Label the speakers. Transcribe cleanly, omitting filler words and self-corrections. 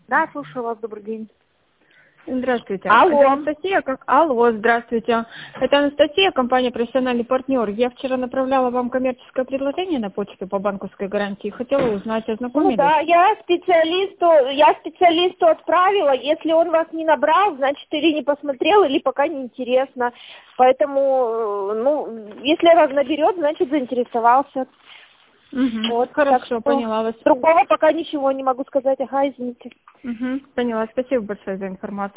Speaker 1: Да, слушаю вас, добрый день.
Speaker 2: Здравствуйте.
Speaker 1: Алло.
Speaker 2: Это Анастасия, Алло, здравствуйте. Это Анастасия, компания «Профессиональный партнер». Я вчера направляла вам коммерческое предложение на почту по банковской гарантии. Хотела узнать, ознакомились?
Speaker 1: Ну да, я специалисту отправила. Если он вас не набрал, значит, или не посмотрел, или пока не интересно. Поэтому, если вас наберет, значит, заинтересовался.
Speaker 2: Угу.
Speaker 1: Вот,
Speaker 2: Хорошо, поняла вас.
Speaker 1: другого пока ничего не могу сказать. Ага, извините.
Speaker 2: Поняла. Спасибо большое за информацию.